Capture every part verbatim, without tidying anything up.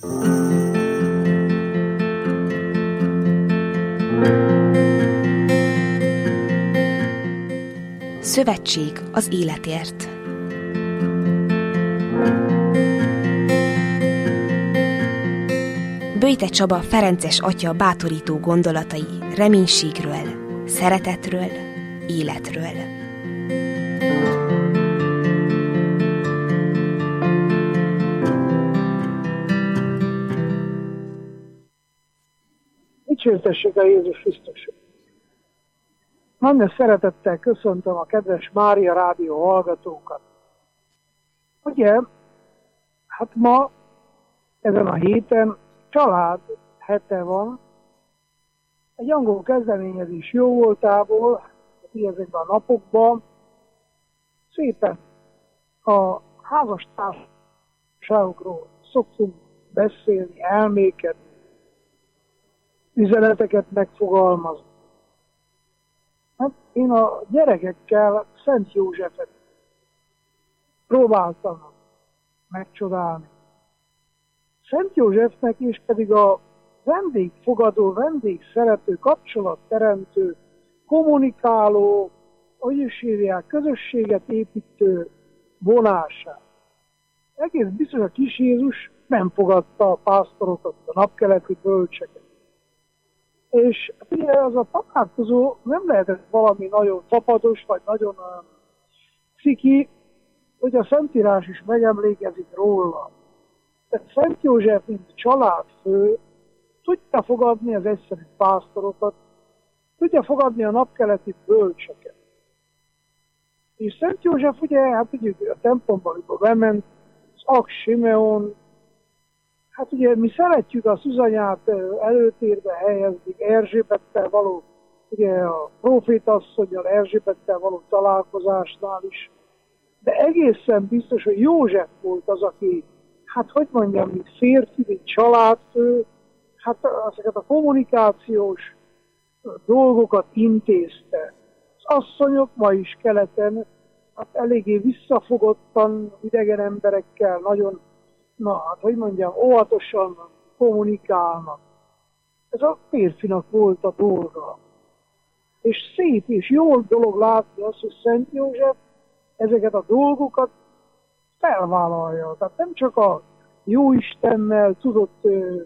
Szövetség az életért. Böjte Csaba ferences atya bátorító gondolatai reménységről, szeretetről, életről. Dicsértessék a Jézus Krisztus! Nagyon szeretettel köszöntöm a kedves Mária Rádió hallgatókat. Ugye, hát ma, ezen a héten család hete van. Egy angol kezdeményezés jó voltából, ezekben a napokban szépen a házastársaságokról szoktunk beszélni, elmékedni, üzeneteket megfogalmazni. Hát én a gyerekekkel Szent Józsefet próbáltam megcsodálni. Szent Józsefnek és pedig a vendégfogadó, vendégszerető, kapcsolatteremtő, kommunikáló, hogy is hívják, közösséget építő vonását. Egész biztos a kis Jézus nem fogadta a pásztorokat, a napkeleti bölcseket. És ugye az a találkozó nem lehetett valami nagyon fapados, vagy nagyon uh, ciki, hogy a Szentírás is megemlékezik róla. Tehát Szent József, mint családfő, tudja fogadni az egyszerű pásztorokat, tudja fogadni a napkeleti bölcseket. És Szent József ugye, hát ugye a templomba, amikor bement, az Ak Simeon, hát ugye mi szeretjük a Szűzanyát előtérbe helyezni, Erzsébettel való, ugye a profétasszonnyal, Erzsébettel való találkozásnál is. De egészen biztos, hogy József volt az, aki, hát hogy mondjam, mint férfi, mint családfő, hát ezeket a kommunikációs dolgokat intézte. Az asszonyok ma is keleten, hát eléggé visszafogottan, idegen emberekkel nagyon, na hát hogy mondjam, óvatosan kommunikálnak. Ez a férfinak volt a dolga. És szép és jó dolog látni azt, hogy Szent József ezeket a dolgokat felvállalja. Tehát nem csak a Jóistennel tudott ö,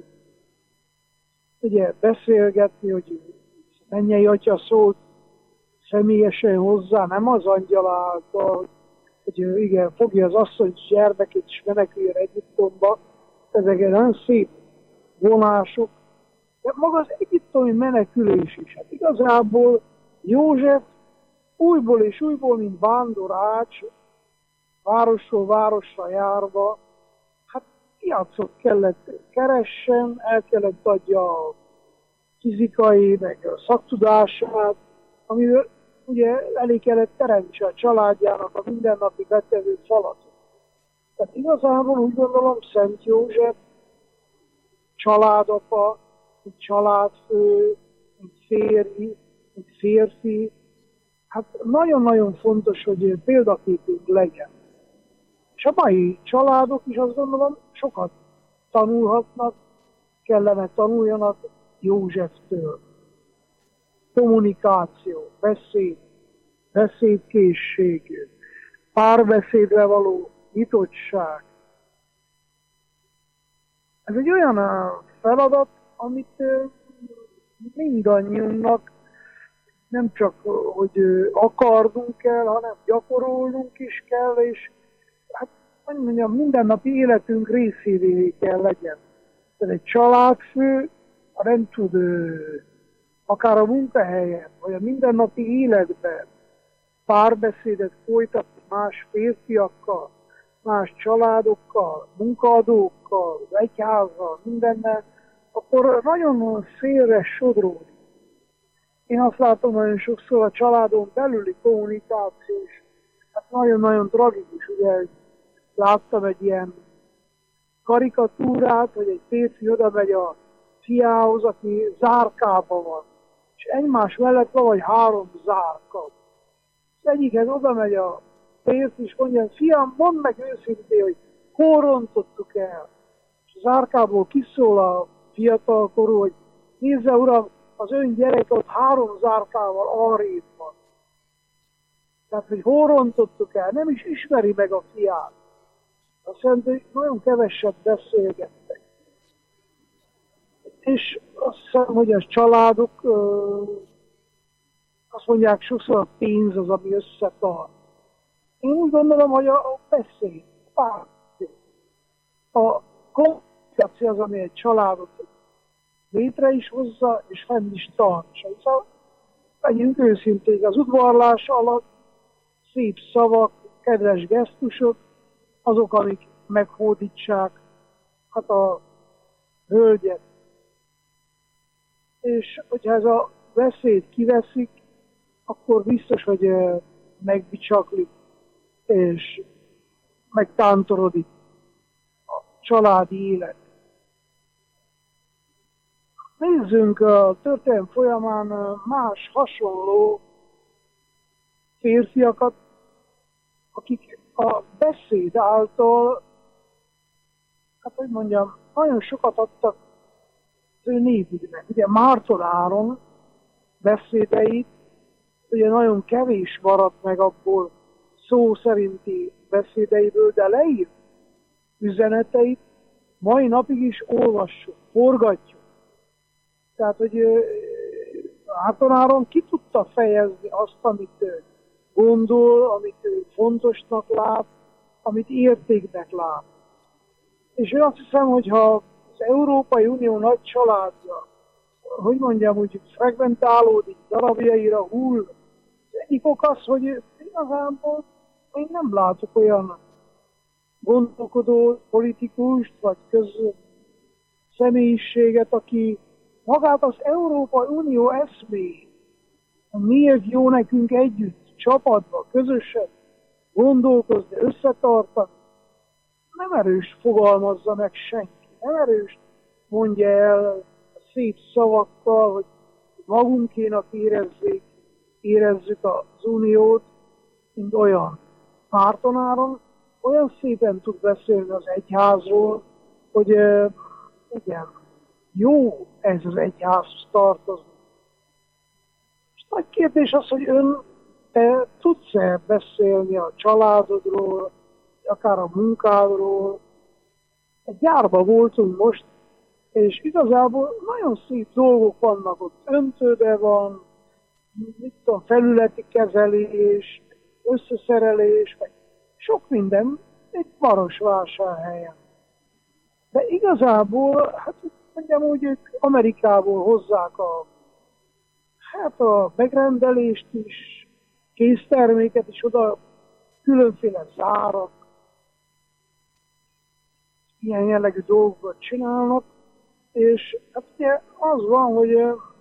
ugye, beszélgetni, hogy mennyei atya szólt személyesen hozzá, nem az angyal által, hogy igen, fogja az asszony gyermekét és meneküljön Egyiptomba. Ezek nagyon szép vonások. De maga az egyiptomi menekülés is. Hát igazából József újból és újból, mint vándorács, városról városra járva, hát piacot kellett keressen, el kellett adja a fizikai, meg a szaktudását, amivel ugye elég kellett teremtse a családjának a mindennapi betevő falatot. Tehát igazából úgy gondolom, Szent József családapa, mint családfő, mint férj, mint férfi, hát nagyon-nagyon fontos, hogy példaképünk legyen. És a mai családok is azt gondolom sokat tanulhatnak, kellene tanuljanak Józseftől. Kommunikáció, beszéd, beszédkészség, párbeszédre való nyitottság. Ez egy olyan feladat, amit mindannyiunknak nem csak, hogy akarnunk kell, hanem gyakorolnunk is kell, és hát mondjam, mindennapi életünk részévé kell legyen. Tehát egy családfő, ha nem tud akár a munkahelyen, vagy a mindennapi életben párbeszédet folytatni más férfiakkal, más családokkal, munkaadókkal, az egyházzal, mindennel, akkor nagyon szélre sodródik. Én azt látom nagyon sokszor a családon belüli kommunikáció is, hát nagyon-nagyon tragikus. Ugye láttam egy ilyen karikatúrát, hogy egy férfi oda megy a fiához, aki zárkában van, és egymás mellett van vagy három zárka. Az egyikhez oda megy a férfi, és mondja, fiam, mondd meg őszintén, hogy hol rontottuk el. És Az árkából kiszól a fiatalkorú, hogy nézze uram, az ön gyerek ott három zárkával arrébb van. Tehát, hogy hol rontottuk el, nem is ismeri meg a fiát. Azt mondja, hogy nagyon keveset beszélgettek. És azt hiszem, hogy a családok azt mondják, sokszor a pénz az, ami összetart. Én úgy gondolom, hogy a beszéd, a párbeszéd, a kommunikáció az, ami egy családot létre is hozza, és fenn is tartsa. Szóval legyünk őszinték, az udvarlás alatt szép szavak, kedves gesztusok, azok, amik meghódítsák hát a hölgyet. És hogyha ez a beszéd kiveszik, akkor biztos, hogy megbicsaklik, és megtántorodik a családi élet. Nézzünk a történelem folyamán más hasonló férfiakat, akik a beszéd által, hát hogy mondjam, nagyon sokat adtak az ő névüknek. Ugye Márton Áron beszédeit, ugye nagyon kevés maradt meg abból szó szerinti beszédeiből, de leírt üzeneteit mai napig is olvassuk, forgatjuk. Tehát, hogy Márton Áron ki tudta fejezni azt, amit gondol, amit ő fontosnak lát, amit értéknek lát. És én azt hiszem, hogy ha az Európai Unió nagy családja, hogy mondjam, úgy fragmentálódik, darabjaira hull, az egyik ok az, hogy igazából én nem látok olyan gondolkodó politikust, vagy közszemélyiséget, aki magát az Európai Unió eszméjét, miért jó nekünk együtt, csapatban, közösen gondolkozni, összetartani, nem erős fogalmazza meg senki, nem erős mondja el szép szavakkal, hogy magunkénak érezzék, érezzük az uniót, mint olyan. Márton Áron olyan szépen tud beszélni az egyházról, hogy uh, igen, jó ez az egyházhoz tartozni. És nagy kérdés az, hogy ön te tudsz-e beszélni a családodról, akár a munkádról. Egy gyárban voltunk most, és igazából nagyon szép dolgok vannak ott. Öntőde van, mit tudom, felületi kezelés, összeszerelés, vagy sok minden egy Marosvásárhelyen. De igazából, hát mondjam úgy, ők Amerikából hozzák a, hát a megrendelést is, készterméket is oda, különféle zárak, ilyen jellegű dolgokat csinálnak, és hát ugye az van, hogy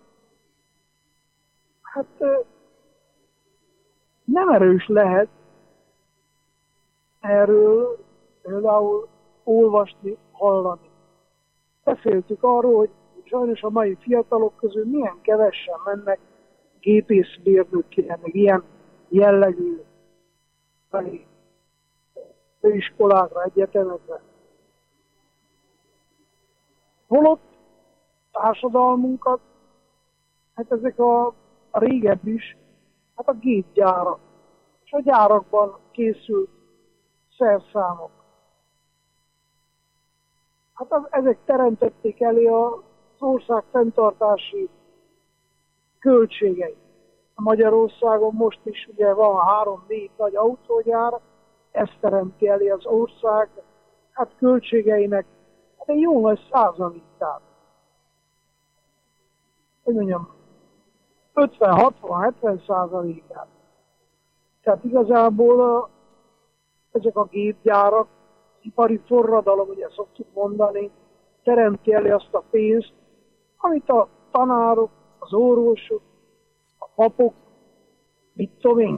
hát nem erős lehet erről például olvasni, hallani. Beszéltük arról, hogy sajnos a mai fiatalok közül milyen kevesen mennek gépészmérnökére, meg ilyen jellegű főiskolákra, egyetemekre. Holott társadalmunkat, hát ezek a, a régebb is, hát a gépgyárak, és a gyárakban készült szerszámok. Hát az, ezek teremtették elé az ország fenntartási költségeit. A Magyarországon most is ugye van három-négy nagy autógyár, ez teremti elé az ország hát költségeinek hát egy jó nagy százalékát. Hogy mondjam, ötven-hatvan-hetven százalékát. Tehát igazából a, ezek a gépgyárak, ipari forradalom, ugye szoktuk mondani, teremti elé azt a pénzt, amit a tanárok, az orvosok, a papok, mit tudom én,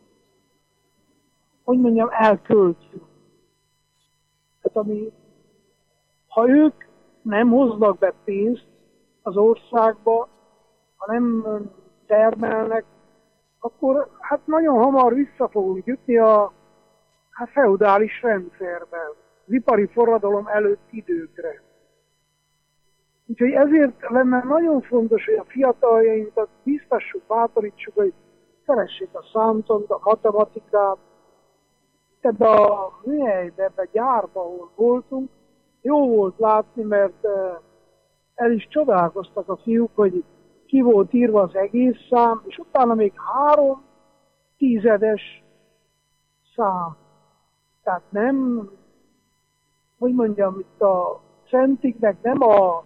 hogy mondjam, elköltjük. Tehát ami, ha ők nem hoznak be pénzt az országba, ha nem termelnek, akkor hát nagyon hamar vissza fogunk jutni a hát, feudális rendszerben. ipari forradalom előtt időkre. Úgyhogy ezért lenne nagyon fontos, hogy a fiataljainkat biztassuk, bátorítsuk, hogy szeressék a számtont, a matematikát. Ebbe a műhelybe, ebbe a gyárba, ahol voltunk, jó volt látni, mert el is csodálkoztak a fiúk, hogy ki volt írva az egész szám, és utána még három tizedes szám. Tehát nem, hogy mondjam, itt a centiknek nem a,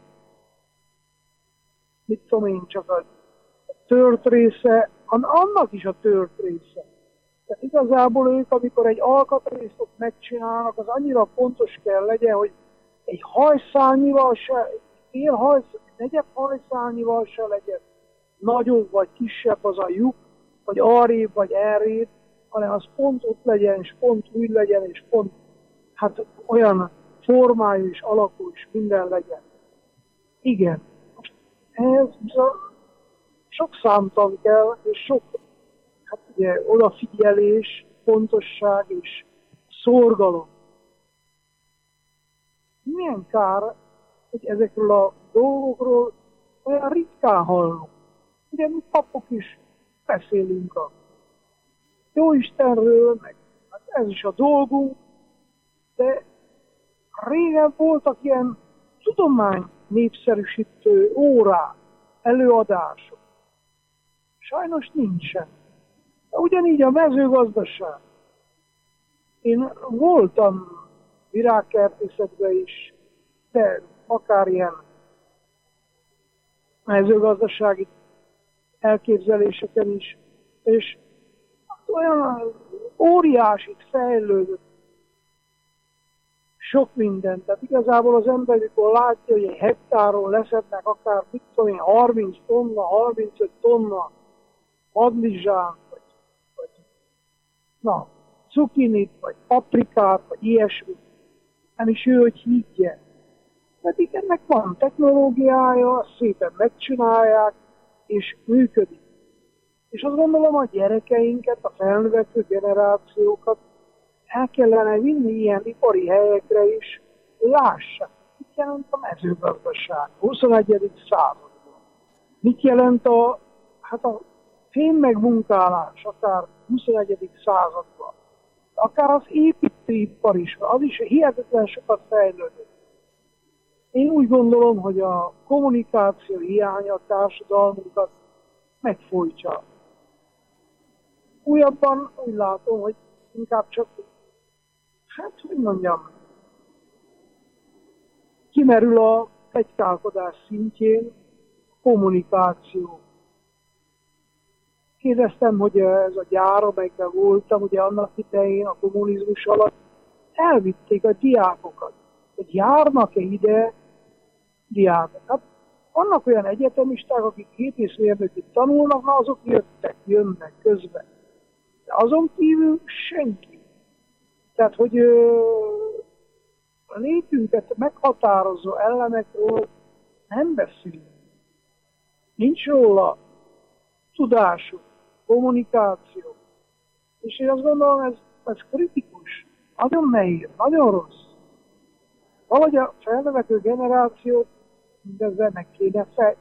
mit tudom én, csak a tört része, hanem annak is a tört része. Tehát igazából ők, amikor egy alkatrészt ott megcsinálnak, az annyira pontos kell legyen, hogy egy hajszálnyival se, fél hajsz, negyed hajszálnyival se legyen nagyobb vagy kisebb az a lyuk, vagy arrébb, vagy errébb, hanem az pont ott legyen, és pont úgy legyen, és pont hát olyan formájú és alakú is minden legyen. Igen. Ez sok számtan kell, és sok hát ugye, odafigyelés, pontosság és szorgalom. Milyen kár, hogy ezekről a dolgokról olyan ritkán hallunk. Ugye mi papok is beszélünk a Jóistenről, meg hát ez is a dolgunk, de régen voltak ilyen tudomány népszerűsítő órák, előadások. Sajnos nincsen. De ugyanígy a mezőgazdaság. Én voltam virágkertészetben is, de akár ilyen mezőgazdasági elképzeléseken is, és olyan óriásit fejlődött sok minden. Tehát igazából az ember, amikor látja, hogy egy hektáron leszednek akár mit tudom én, harminc tonna, harmincöt tonna madlizsán, vagy, vagy na, cukinit, vagy paprikát, vagy ilyesmit, nem is ő, hogy higgye. Pedig ennek van technológiája, szépen megcsinálják, és működik. És azt gondolom, a gyerekeinket, a felnövekvő generációkat el kellene vinni ilyen ipari helyekre is, hogy lássák, mit jelent a mezőgazdaság huszonegyedik században. Mit jelent a, hát a fémmegmunkálás akár huszonegyedik században. Akár az építőipar is, az is hihetetlen sokat fejlődött. Én úgy gondolom, hogy a kommunikáció hiánya a társadalmunkat megfojtja. Újabban úgy látom, hogy inkább csak, hát hogy mondjam, kimerül a pletykálkodás szintjén a kommunikáció. Kérdeztem, hogy ez a gyár, amelyikben voltam, ugye annak idején a kommunizmus alatt elvitték a diákokat, hogy járnak-e ide diákok. Hát vannak olyan egyetemisták, akik gépészmérnökit tanulnak, na azok jöttek, jönnek közben. De azon kívül senki. Tehát, hogy ö, a létünket meghatározó elemekről nem beszélünk. Nincs róla tudásuk, kommunikáció. És én azt gondolom, ez, ez kritikus, nagyon nehéz, nagyon rossz. Valahogy a felnövekvő generációt mindezzel meg kéne fel,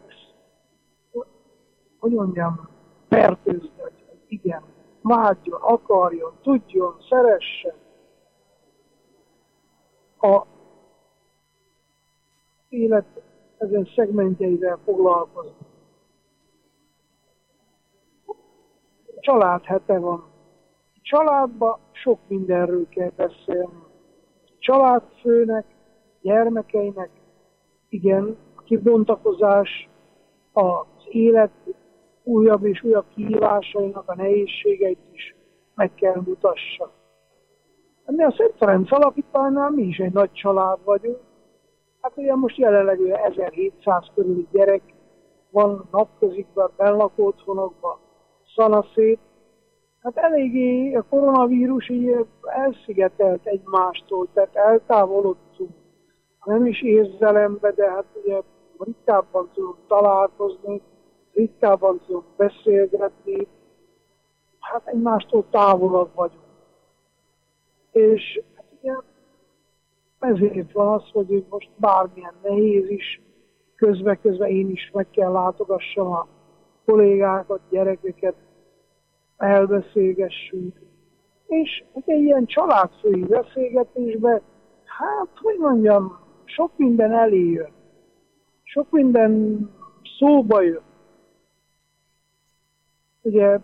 hogy mondjam, fertőzni, hogy igen, vágyjon, akarjon, tudjon, szeressen. A élet ezen szegmentjeivel foglalkozni. Családhete van. Családban sok mindenről kell beszélni. Családfőnek, gyermekeinek, igen, a kibontakozás, az élet újabb és újabb kihívásainak a nehézségeit is meg kell mutassa. Mi a Szent Ferenc Alapítványnál mi is egy nagy család vagyunk. Hát ugye most jelenleg ezerhétszáz körüli gyerek van napközikben, bennlakó otthonokban, szanaszét. Hát eléggé a koronavírus így elszigetelt egymástól, tehát eltávolodtunk. Nem is érzelembe, de hát ugye ritkábban tudunk találkozni, ritkábban tudunk beszélgetni, hát egymástól távolabb vagyunk. És hát ugye ezért van az, hogy most bármilyen nehéz is, közbe-közbe én is meg kell látogassam a kollégákat, gyerekeket, elbeszélgessünk. És egy ilyen családfői beszélgetésben, hát, hogy mondjam, sok minden eléjön. Sok minden szóba jön. Ugye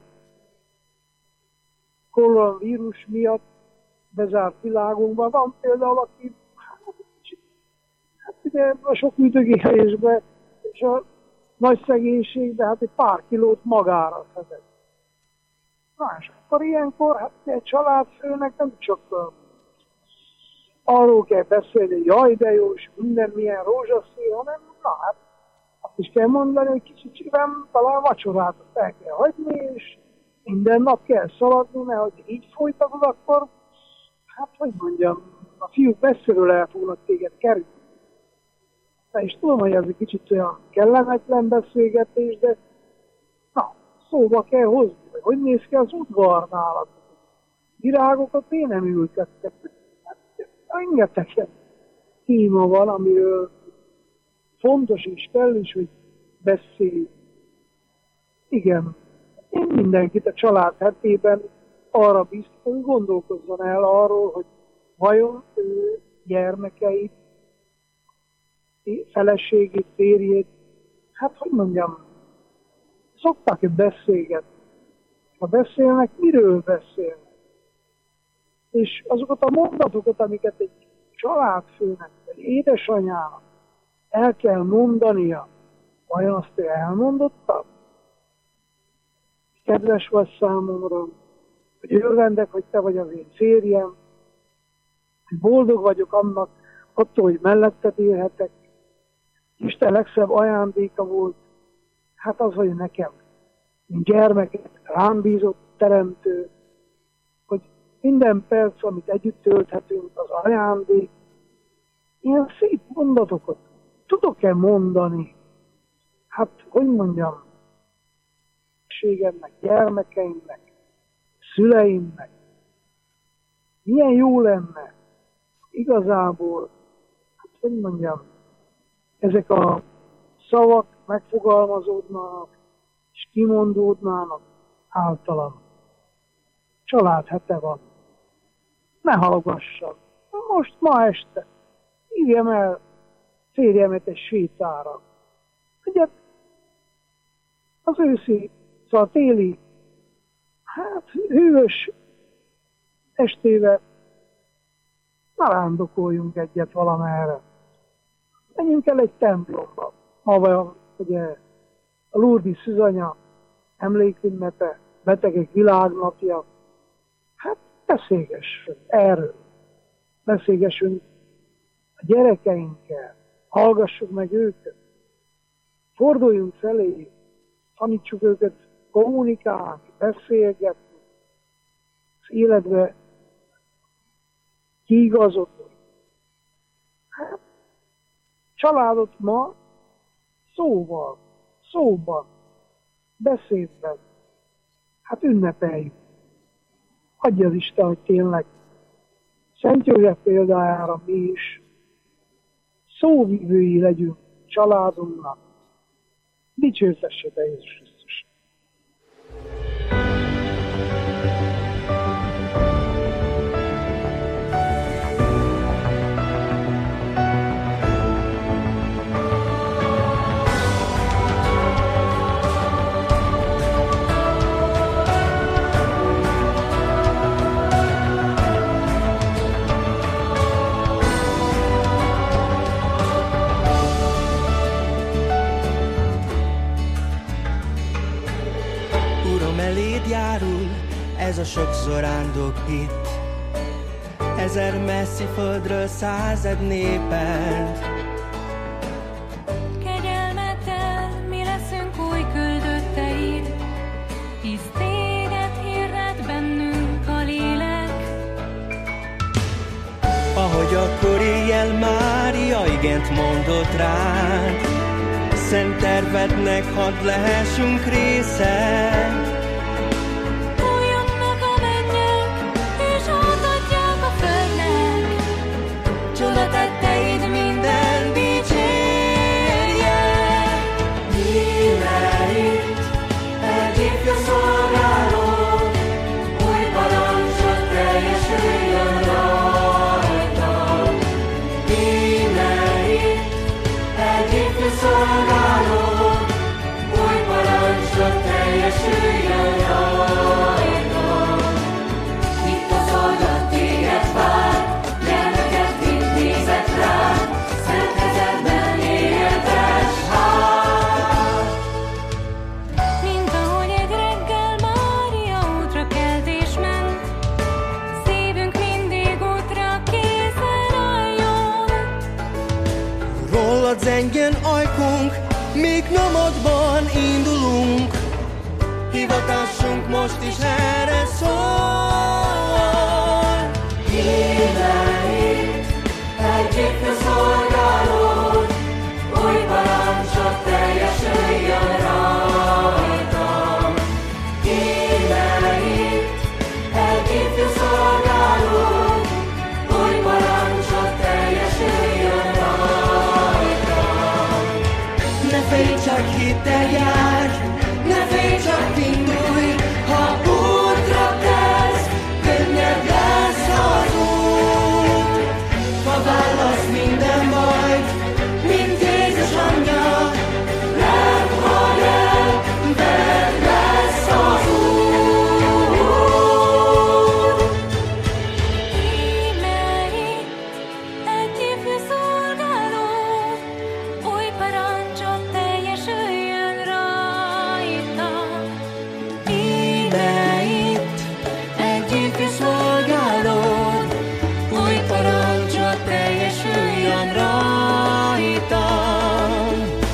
koronavírus miatt bezárt világunkban van például, aki hát, hát ugye a sok üdögélésben és a nagy szegénységben hát egy pár kilót magára szedett. Na, és akkor ilyenkor hát egy családfőnek nem csak uh, arról kell beszélni, hogy jaj, de jó, és minden milyen rózsaszín, hanem na hát azt is kell mondani, hogy kicsit talán vacsorát el kell hagyni, és minden nap kell szaladni, mert hogy így folytatod, akkor hát hogy mondjam, a fiúk messziről el fognak téged kerülni. De is tudom, hogy ez egy kicsit olyan kellemetlen beszélgetés, de na, szóba kell hozni, hogy hogy néz ki az udvar nálad. Virágokat én nem ültettek. Rengeteg téma van, amiről fontos és kell is, hogy beszélj. Igen, én mindenkit a család hetében arra bíztam, hogy gondolkozzon el arról, hogy vajon ő gyermekeit, feleségét, férjét, hát hogy mondjam, szoktak-e beszélgetni? Ha beszélnek, miről beszélnek? És azokat a mondatokat, amiket egy családfőnek, egy édesanyának el kell mondania, vajon azt ő elmondotta? Kedves vagy számomra, hogy örvendek, hogy te vagy az én férjem, hogy boldog vagyok annak, attól, hogy melletted élhetek. Isten legszebb ajándéka volt, hát az, hogy nekem, mint gyermeket rám bízott teremtő, hogy minden perc, amit együtt tölthetünk, az ajándék. Ilyen szép mondatokat tudok-e mondani? Hát, hogy mondjam, ségemnek, gyermekeimnek, szüleimnek. Milyen jó lenne igazából, hát, hogy mondjam, ezek a szavak megfogalmazódnának, és kimondódnának általam. Családhete van. Ne hallgassam. Most ma este hívjam el férjemet egy sétára. Ugye az őszi, szóval a téli, hát hűvös estével narándokoljunk egyet valamerre. Menjünk el egy templomba. Ma van ugye a Lourdes Szűzanya emlékünnepe, betegek világnapja. Hát beszélgessünk erről. Beszélgessünk a gyerekeinkkel. Hallgassuk meg őket. Forduljunk felé. Tanítsuk őket kommunikálni, beszélgetni. Az életbe kiigazodni. Hát családot ma szóval, szóban, beszédben, hát ünnepeljük. Adja az Isten, hogy tényleg Szent József példájára mi is szóvivői legyünk családunknak. Dicsőtesse be Jézus Krisztus! Járul ez a sok zorándok itt, ezer messzi földről század néped. Kegyelmeddel mi leszünk új küldötteid, hisz téged hirdet bennünk a lélek. Ahogy akkor éjjel Mária igent mondott rád, szent tervednek hadd lehessünk része. Csoda zengjen ajkunk, míg nyomodban indulunk. Hivatásunk most is erre szól. Hímeid, egy ifjú szolgálód, új parancsot teljesüljön rajtam. Hímeid, egy ifjú szolgálód, új parancsot teljesüljön rajtam. Ne félj, csak hittel járj, ne félj, csak indulj, ha útra kelsz, könnyebb lesz az út. Ha válasz minden bajt, mint Jézus anyja, nem hagy el, veled lesz az út. Íme itt egy ifjú szolgáló, új parancsot teljesüljön rajta. Íme itt egy ifjú szolgáló, új parancsot teljesüljön rajtam.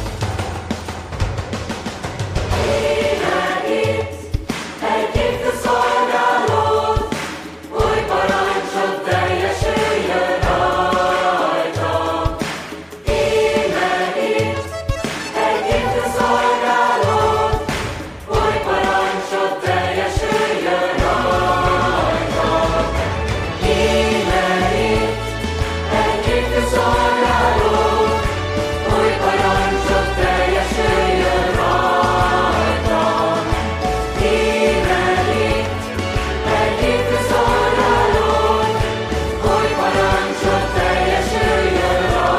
Egy ifjú szolgálód, új parancsot teljesüljön rajtam. Íme itt, egy ifjú szolgálód, új parancsot teljesüljön rajtam. Íme itt, egy ifjú szolgálód, új parancsot teljesüljön rajtam. Íme itt, egy ifjú szolgálód, új parancsot teljesüljön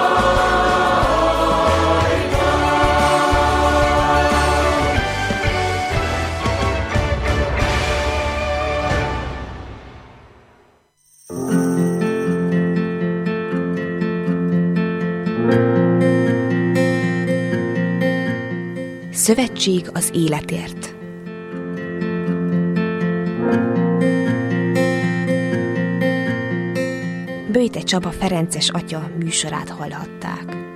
Szövetség az életért. Böjte Csaba ferences atya műsorát hallhatták.